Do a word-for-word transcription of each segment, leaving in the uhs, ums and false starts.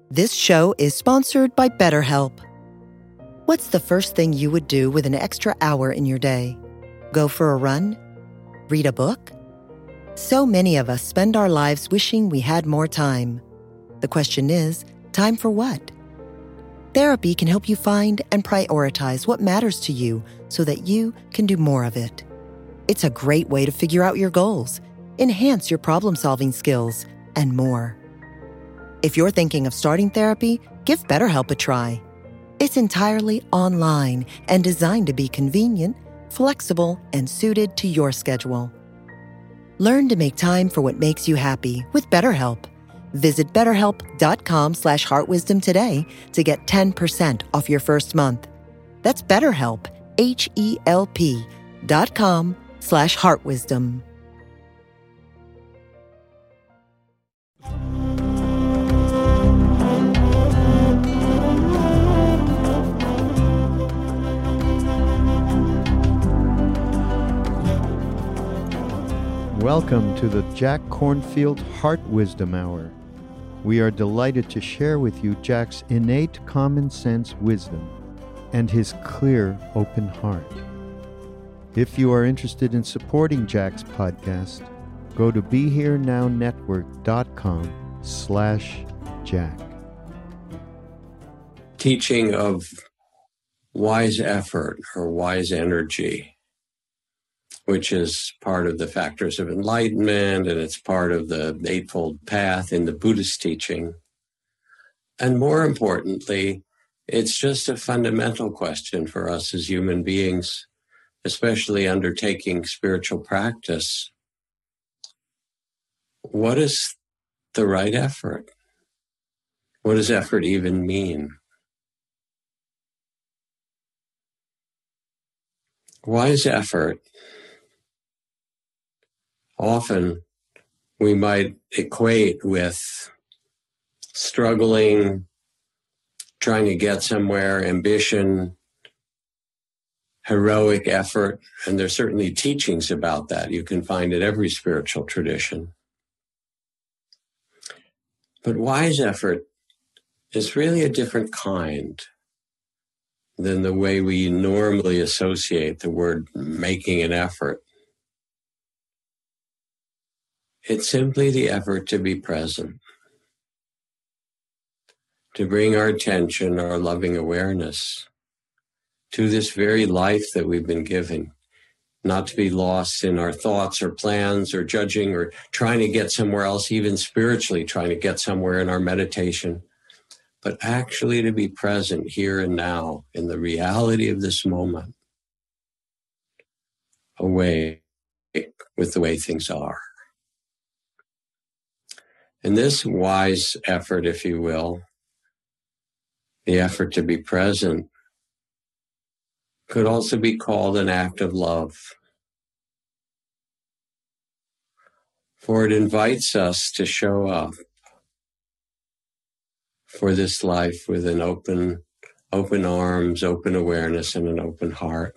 This show is sponsored by BetterHelp. What's the first thing you would do with an extra hour in your day? Go for a run? Read a book? So many of us spend our lives wishing we had more time. The question is, time for what? Therapy can help you find and prioritize what matters to you so that you can do more of it. It's a great way to figure out your goals, enhance your problem-solving skills, and more. If you're thinking of starting therapy, give BetterHelp a try. It's entirely online and designed to be convenient, flexible, and suited to your schedule. Learn to make time for what makes you happy with BetterHelp. Visit betterhelp.com slash heartwisdom today to get ten percent off your first month. That's BetterHelp, H-E-L-P dot com slash heartwisdom. Welcome to the Jack Kornfield Heart Wisdom Hour. We are delighted to share with you Jack's innate common sense wisdom and his clear, open heart. If you are interested in supporting Jack's podcast, go to BeHereNowNetwork.com slash Jack. Teaching of wise effort or wise energy, which is part of the factors of enlightenment, and it's part of the Eightfold Path in the Buddhist teaching. And more importantly, it's just a fundamental question for us as human beings, especially undertaking spiritual practice. What is the right effort? What does effort even mean? Wise effort, often we might equate with struggling, trying to get somewhere, ambition, heroic effort, and there's certainly teachings about that you can find in every spiritual tradition. But wise effort is really a different kind than the way we normally associate the word making an effort. It's simply the effort to be present, to bring our attention, our loving awareness to this very life that we've been given, not to be lost in our thoughts or plans or judging or trying to get somewhere else, even spiritually trying to get somewhere in our meditation, but actually to be present here and now in the reality of this moment, awake with the way things are. And this wise effort, if you will, the effort to be present, could also be called an act of love. For it invites us to show up for this life with an open, open arms, open awareness, and an open heart.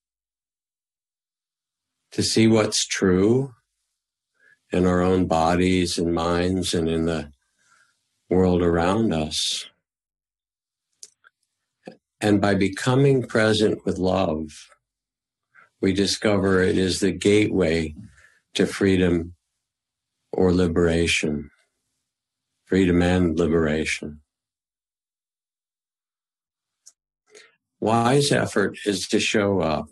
To see what's true in our own bodies and minds and in the world around us. And by becoming present with love, we discover it is the gateway to freedom or liberation, freedom and liberation. Wise effort is to show up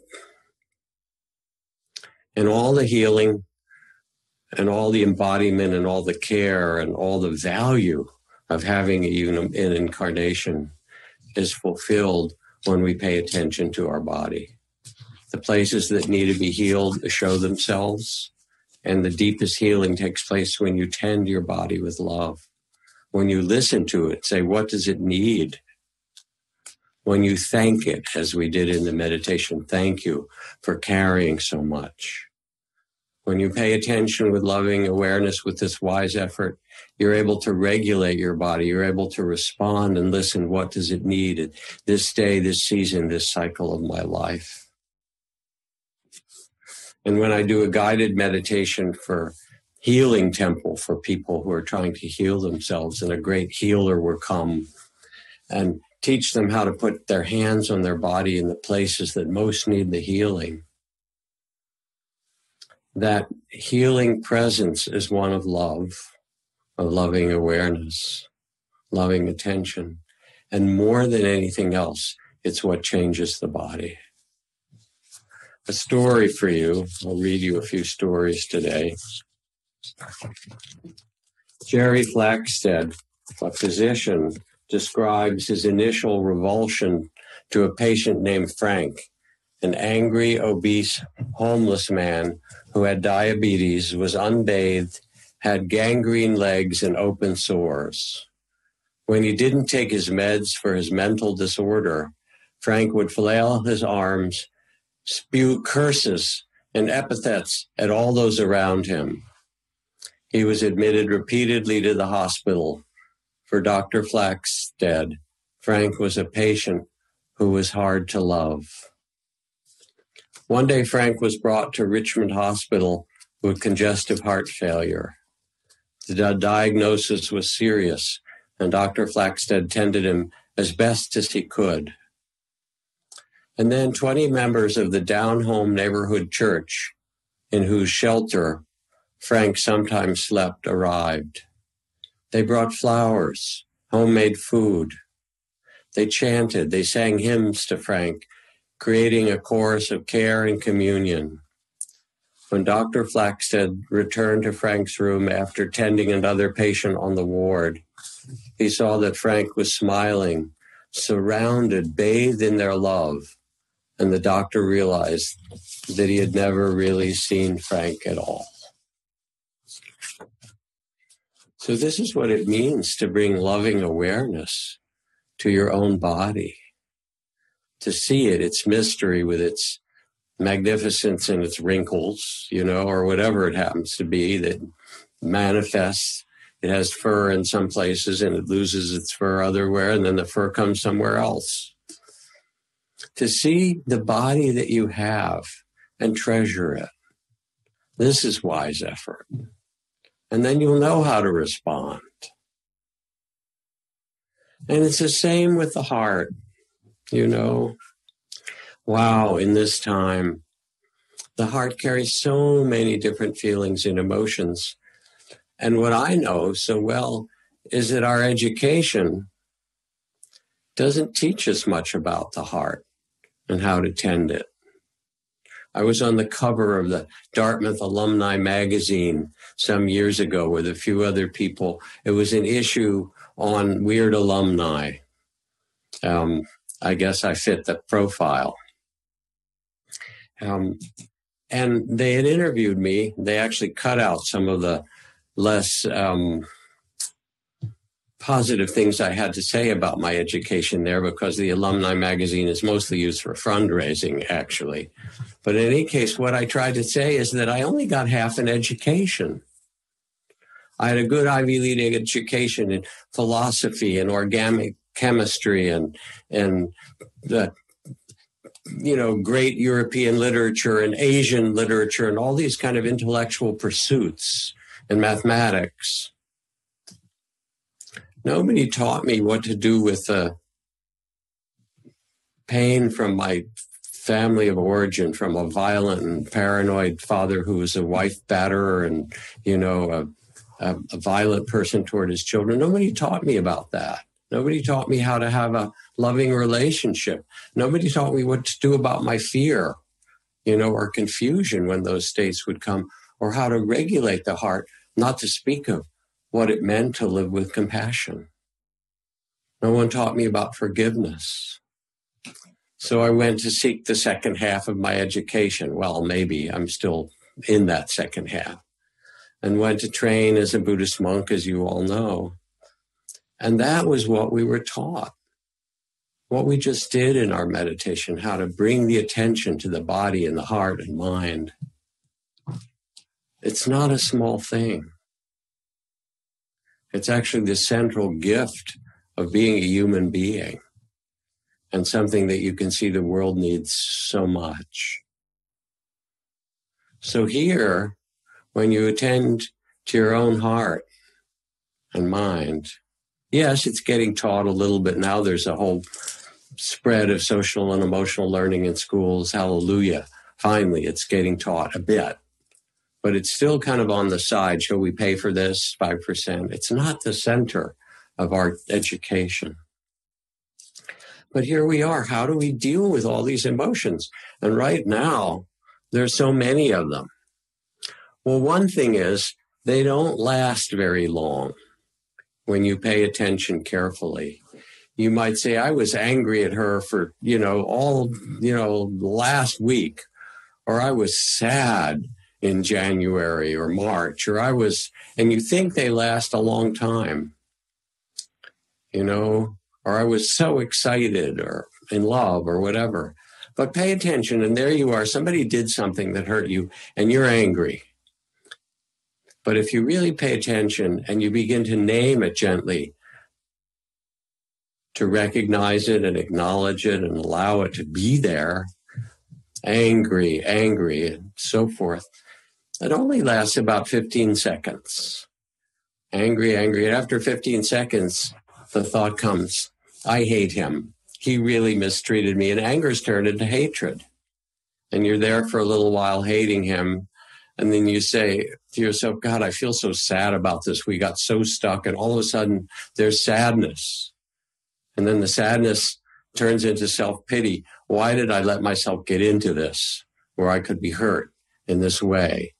in all the healing and all the embodiment and all the care and all the value of having a uni- an incarnation is fulfilled when we pay attention to our body. The places that need to be healed show themselves, and the deepest healing takes place when you tend your body with love. When you listen to it, say, what does it need? When you thank it, as we did in the meditation, thank you for carrying so much. When you pay attention with loving awareness with this wise effort, you're able to regulate your body. You're able to respond and listen. What does it need at this day, this season, this cycle of my life? And when I do a guided meditation for healing temple for people who are trying to heal themselves, and a great healer will come and teach them how to put their hands on their body in the places that most need the healing. That healing presence is one of love, of loving awareness, loving attention. And more than anything else, it's what changes the body. A story for you. I'll read you a few stories today. Jerry Flaxted, a physician, describes his initial revulsion to a patient named Frank, an angry, obese, homeless man who had diabetes, was unbathed, had gangrene legs and open sores. When he didn't take his meds for his mental disorder, Frank would flail his arms, spew curses and epithets at all those around him. He was admitted repeatedly to the hospital. For Doctor Flaxted, Frank was a patient who was hard to love. One day, Frank was brought to Richmond Hospital with congestive heart failure. The diagnosis was serious, and Doctor Flaxted tended him as best as he could. And then twenty members of the Down Home Neighborhood Church, in whose shelter Frank sometimes slept, arrived. They brought flowers, homemade food. They chanted, they sang hymns to Frank, creating a chorus of care and communion. When Doctor Flaxted returned to Frank's room after tending another patient on the ward, he saw that Frank was smiling, surrounded, bathed in their love, and the doctor realized that he had never really seen Frank at all. So this is what it means to bring loving awareness to your own body, to see it, its mystery with its magnificence and its wrinkles, you know, or whatever it happens to be that manifests. It has fur in some places and it loses its fur otherwhere, and then the fur comes somewhere else. To see the body that you have and treasure it. This is wise effort. And then you'll know how to respond. And it's the same with the heart, you know. Wow, in this time, the heart carries so many different feelings and emotions. And what I know so well is that our education doesn't teach us much about the heart and how to tend it. I was on the cover of the Dartmouth Alumni magazine some years ago with a few other people. It was an issue on weird alumni. Um, I guess I fit the profile. Um, and they had interviewed me. They actually cut out some of the less um, positive things I had to say about my education there, because the alumni magazine is mostly used for fundraising, actually. But in any case, what I tried to say is that I only got half an education. I had a good Ivy League education in philosophy and organic chemistry and, and the, you know, great European literature and Asian literature and all these kind of intellectual pursuits and mathematics. Nobody taught me what to do with the pain from my family of origin, from a violent and paranoid father who was a wife batterer and, you know, a, a, a violent person toward his children. Nobody taught me about that. Nobody taught me how to have a loving relationship. Nobody taught me what to do about my fear, you know, or confusion when those states would come, or how to regulate the heart, not to speak of what it meant to live with compassion. No one taught me about forgiveness. So I went to seek the second half of my education. Well, maybe I'm still in that second half. And went to train as a Buddhist monk, as you all know. And that was what we were taught. What we just did in our meditation, how to bring the attention to the body and the heart and mind. It's not a small thing. It's actually the central gift of being a human being, and something that you can see the world needs so much. So here, when you attend to your own heart and mind. Yes, it's getting taught a little bit now. There's a whole spread of social and emotional learning in schools. Hallelujah. Finally, it's getting taught a bit. But it's still kind of on the side. Shall we pay for this? five percent. It's not the center of our education. But here we are. How do we deal with all these emotions? And right now, there's so many of them. Well, one thing is they don't last very long when you pay attention carefully. You might say, I was angry at her for, you know, all, you know, last week, or I was sad in January or March, or I was, and you think they last a long time, you know, or I was so excited or in love or whatever. But pay attention, and there you are. Somebody did something that hurt you, and you're angry. But if you really pay attention and you begin to name it gently, to recognize it and acknowledge it and allow it to be there, angry, angry, and so forth, it only lasts about fifteen seconds. Angry, angry. And after fifteen seconds, the thought comes, I hate him. He really mistreated me. And anger's turned into hatred. And you're there for a little while hating him. And then you say to yourself, God, I feel so sad about this. We got so stuck. And all of a sudden, there's sadness. And then the sadness turns into self-pity. Why did I let myself get into this where I could be hurt in this way?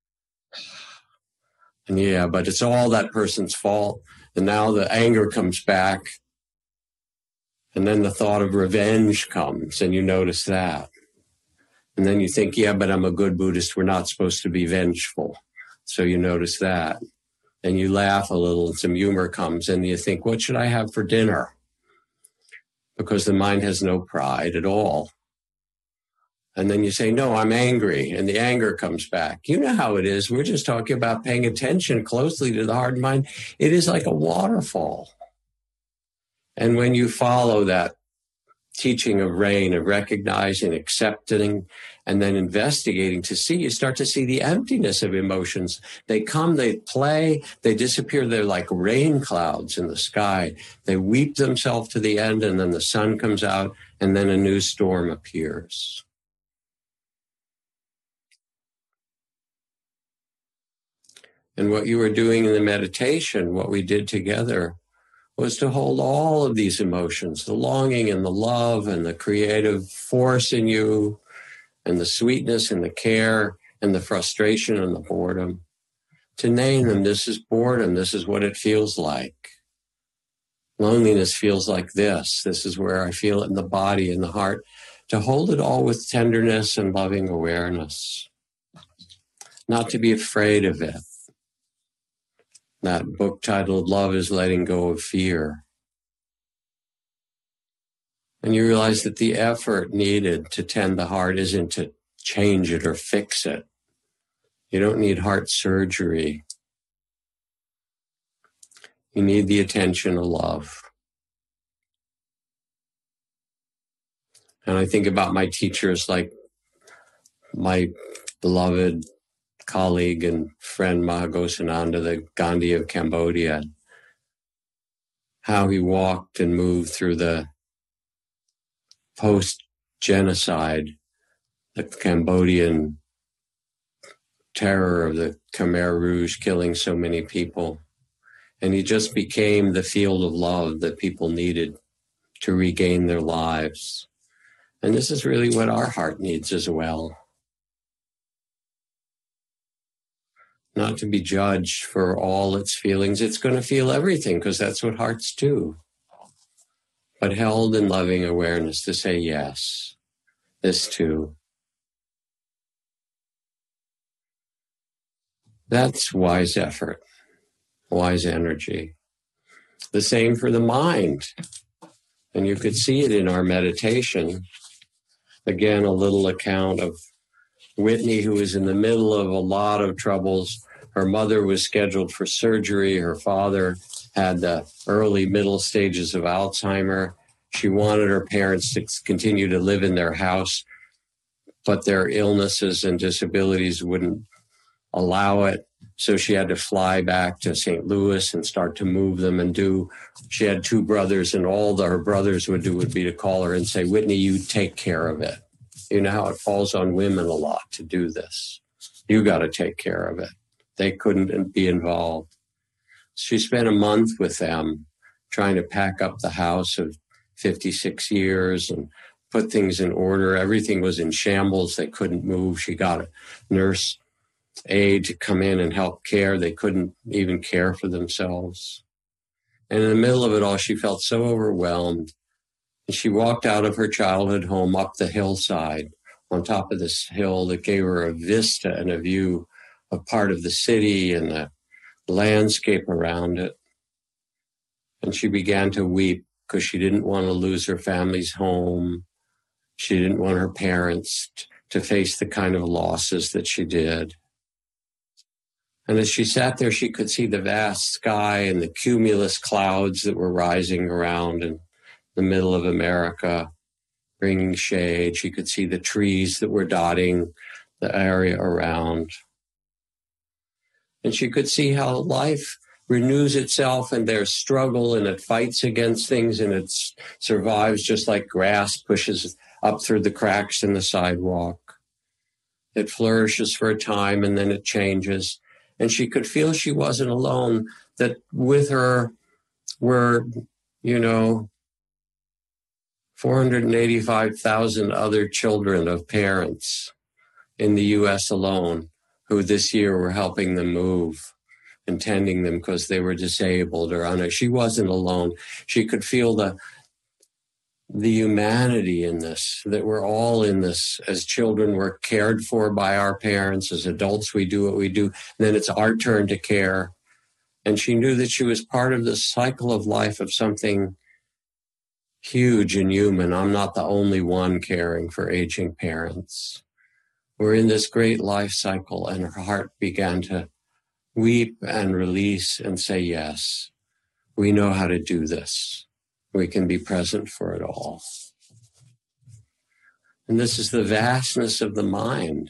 And yeah, but it's all that person's fault. And now the anger comes back. And then the thought of revenge comes, and you notice that. And then you think, yeah, but I'm a good Buddhist. We're not supposed to be vengeful. So you notice that. And you laugh a little, and some humor comes, and you think, what should I have for dinner? Because the mind has no pride at all. And then you say, no, I'm angry. And the anger comes back. You know how it is. We're just talking about paying attention closely to the heart and mind. It is like a waterfall. And when you follow that teaching of rain, of recognizing, accepting, and then investigating to see, you start to see the emptiness of emotions. They come, they play, they disappear. They're like rain clouds in the sky. They weep themselves to the end, and then the sun comes out, and then a new storm appears. And what you were doing in the meditation, what we did together, was to hold all of these emotions, the longing and the love and the creative force in you, and the sweetness and the care and the frustration and the boredom, to name them. This is boredom. This is what it feels like. Loneliness feels like this. This is where I feel it in the body and the heart. To hold it all with tenderness and loving awareness. Not to be afraid of it. That book titled Love is Letting Go of Fear. And you realize that the effort needed to tend the heart isn't to change it or fix it. You don't need heart surgery. You need the attention of love. And I think about my teachers, like my beloved colleague and friend Mahagosananda, the Gandhi of Cambodia, how he walked and moved through the post-genocide, the Cambodian terror of the Khmer Rouge killing so many people. And he just became the field of love that people needed to regain their lives. And this is really what our heart needs as well. Not to be judged for all its feelings. It's going to feel everything because that's what hearts do. But held in loving awareness to say, yes, this too. That's wise effort, wise energy. The same for the mind. And you could see it in our meditation. Again, a little account of Whitney, who was in the middle of a lot of troubles. Her mother was scheduled for surgery. Her father had the early middle stages of Alzheimer. She wanted her parents to continue to live in their house, but their illnesses and disabilities wouldn't allow it. So she had to fly back to Saint Louis and start to move them and do, she had two brothers, and all that her brothers would do would be to call her and say, Whitney, you take care of it. You know how it falls on women a lot to do this. You got to take care of it. They couldn't be involved. She spent a month with them trying to pack up the house of fifty-six years and put things in order. Everything was in shambles. They couldn't move. She got a nurse aide to come in and help care. They couldn't even care for themselves. And in the middle of it all, she felt so overwhelmed. And she walked out of her childhood home up the hillside on top of this hill that gave her a vista and a view of part of the city and the landscape around it. And she began to weep because she didn't want to lose her family's home. She didn't want her parents t- to face the kind of losses that she did. And as she sat there, she could see the vast sky and the cumulus clouds that were rising around in the middle of America, bringing shade. She could see the trees that were dotting the area around. And she could see how life renews itself and there's struggle and it fights against things and it survives just like grass pushes up through the cracks in the sidewalk. It flourishes for a time and then it changes. And she could feel she wasn't alone, that with her were, you know, four hundred eighty-five thousand other children of parents in the U S alone who this year were helping them move and tending them because they were disabled or on. She wasn't alone. She could feel the the humanity in this, that we're all in this. As children, we're cared for by our parents. As adults, we do what we do. And then it's our turn to care. And she knew that she was part of the cycle of life of something huge and human. I'm not the only one caring for aging parents. We're in this great life cycle, and her heart began to weep and release and say, yes, we know how to do this. We can be present for it all. And this is the vastness of the mind,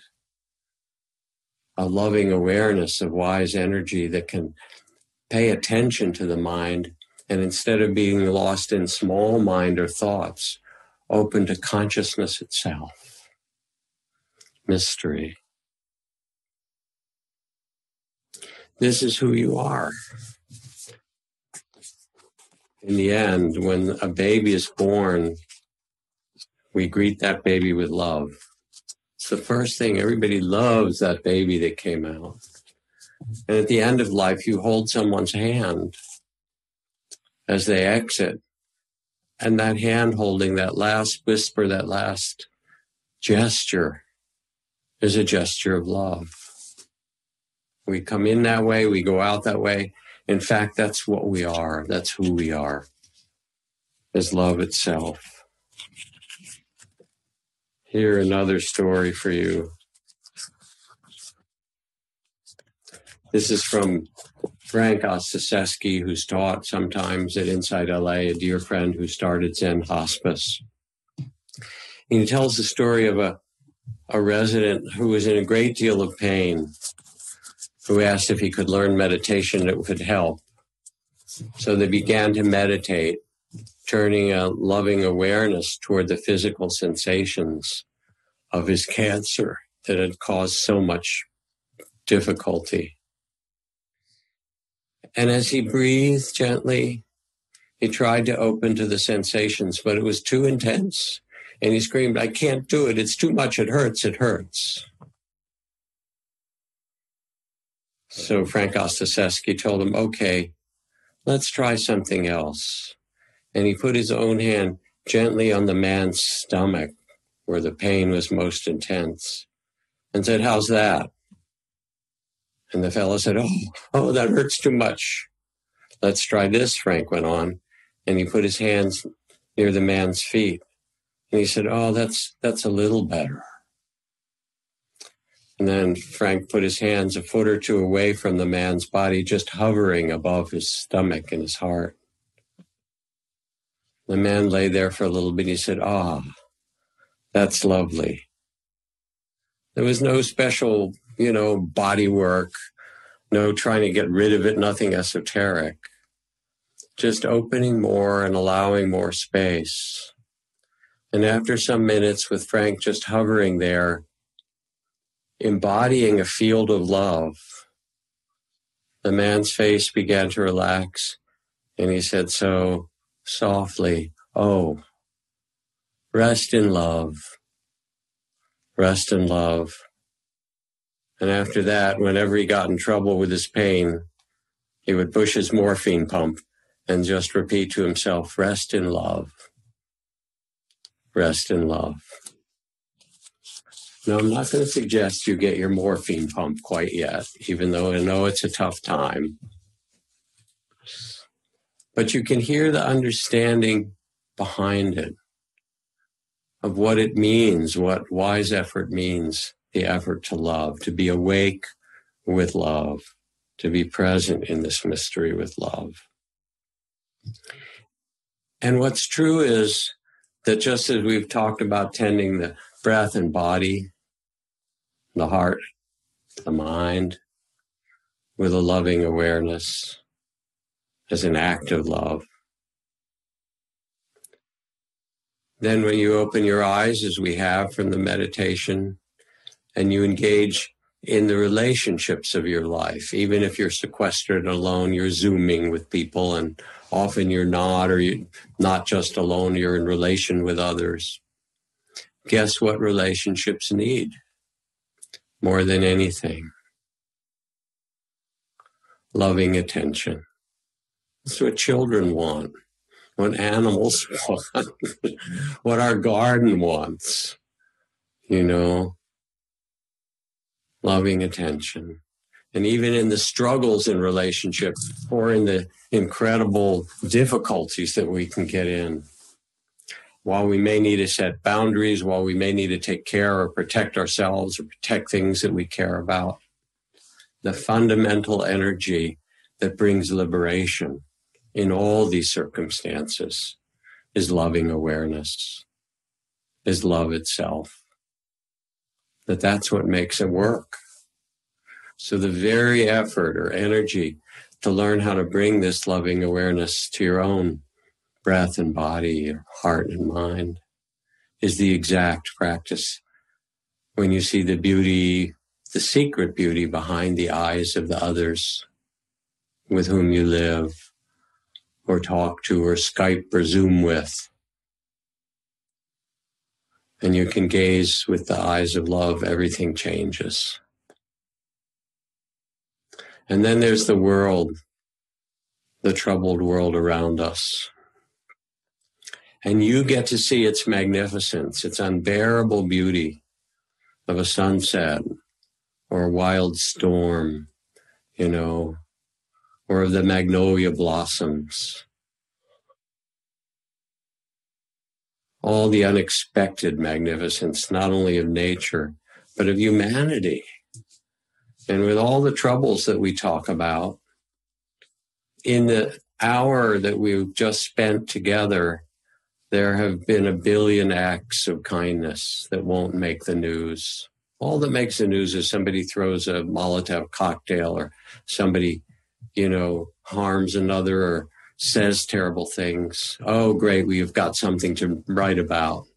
a loving awareness of wise energy that can pay attention to the mind, and instead of being lost in small mind or thoughts, open to consciousness itself. Mystery. This is who you are. In the end, when a baby is born, we greet that baby with love. It's the first thing. Everybody loves that baby that came out. And at the end of life, you hold someone's hand as they exit. And that hand holding, that last whisper, that last gesture is a gesture of love. We come in that way, we go out that way. In fact, that's what we are. That's who we are, is love itself. Here, another story for you. This is from Frank Ostaseski, who's taught sometimes at Inside L A, a dear friend who started Zen Hospice. And he tells the story of a, a resident who was in a great deal of pain, who asked if he could learn meditation that would help. So they began to meditate, turning a loving awareness toward the physical sensations of his cancer that had caused so much difficulty. And as he breathed gently, he tried to open to the sensations, but it was too intense. And he screamed, I can't do it. It's too much. It hurts. It hurts. So Frank Ostaseski told him, okay, let's try something else. And he put his own hand gently on the man's stomach where the pain was most intense and said, how's that? And the fellow said, oh, oh, that hurts too much. Let's try this, Frank went on. And he put his hands near the man's feet. And he said, oh, that's that's a little better. And then Frank put his hands a foot or two away from the man's body, just hovering above his stomach and his heart. The man lay there for a little bit. He said, ah, that's lovely. There was no special, you know, body work, No trying to get rid of it, nothing esoteric. Just opening more and allowing more space. And after some minutes with Frank just hovering there, embodying a field of love, the man's face began to relax, and he said so softly, "Oh, rest in love, rest in love." And after that, whenever he got in trouble with his pain, he would push his morphine pump and just repeat to himself, "Rest in love, rest in love." Now, I'm not going to suggest you get your morphine pump quite yet, even though I know it's a tough time. But you can hear the understanding behind it of what it means, what wise effort means, the effort to love, to be awake with love, to be present in this mystery with love. And what's true is that just as we've talked about tending the breath and body, the heart, the mind, with a loving awareness as an act of love, then when you open your eyes, as we have from the meditation, and you engage in the relationships of your life, even if you're sequestered alone, you're Zooming with people, and often you're not, or you're not just alone, you're in relation with others. Guess what relationships need more than anything? Loving attention. That's what children want, what animals want, what our garden wants, you know, loving attention. And even in the struggles in relationships, or in the incredible difficulties that we can get in, while we may need to set boundaries, while we may need to take care or protect ourselves or protect things that we care about, the fundamental energy that brings liberation in all these circumstances is loving awareness, is love itself. That that's what makes it work. So the very effort or energy to learn how to bring this loving awareness to your own breath and body, your heart and mind, is the exact practice when you see the beauty, the secret beauty behind the eyes of the others with whom you live or talk to or Skype or Zoom with. And you can gaze with the eyes of love, everything changes. And then there's the world, the troubled world around us. And you get to see its magnificence, its unbearable beauty of a sunset or a wild storm, you know, or of the magnolia blossoms. All the unexpected magnificence, not only of nature, but of humanity. And with all the troubles that we talk about, in the hour that we've just spent together, there have been a billion acts of kindness that won't make the news. All that makes the news is somebody throws a Molotov cocktail, or somebody, you know, harms another or says terrible things. Oh, great, we've got something to write about.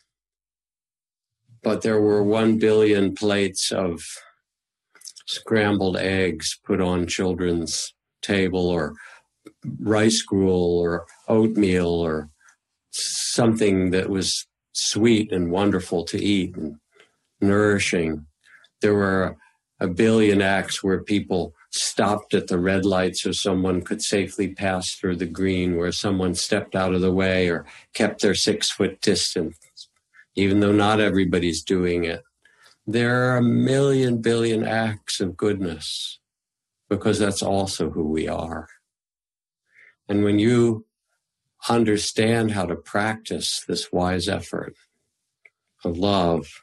But there were one billion plates of scrambled eggs put on children's table, or rice gruel, or oatmeal, or something that was sweet and wonderful to eat and nourishing. There were a billion acts where people stopped at the red light so someone could safely pass through the green, where someone stepped out of the way or kept their six-foot distance, even though not everybody's doing it. There are a million billion acts of goodness, because that's also who we are. And when you understand how to practice this wise effort of love,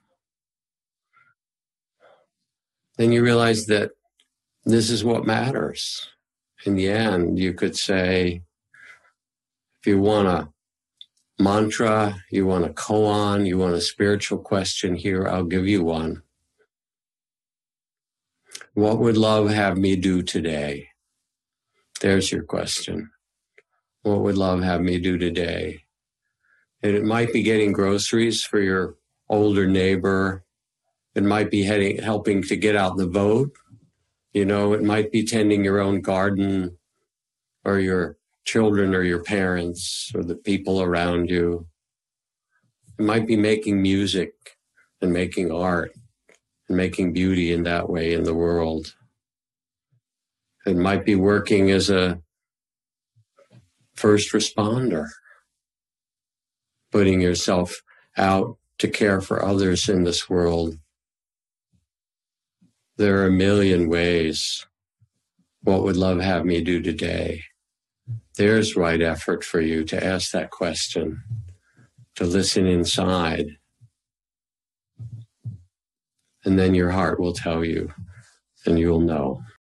then you realize that this is what matters. In the end, you could say, if you want a mantra, you want a koan, you want a spiritual question, here, I'll give you one. What would love have me do today? There's your question. What would love have me do today? And it might be getting groceries for your older neighbor. It might be heading, helping to get out the vote. You know, it might be tending your own garden, or your children or your parents or the people around you. It might be making music and making art and making beauty in that way in the world. It might be working as a first responder, putting yourself out to care for others in this world. There are a million ways. What would love have me do today? There's right effort for you to ask that question, to listen inside. And then your heart will tell you, and you'll know.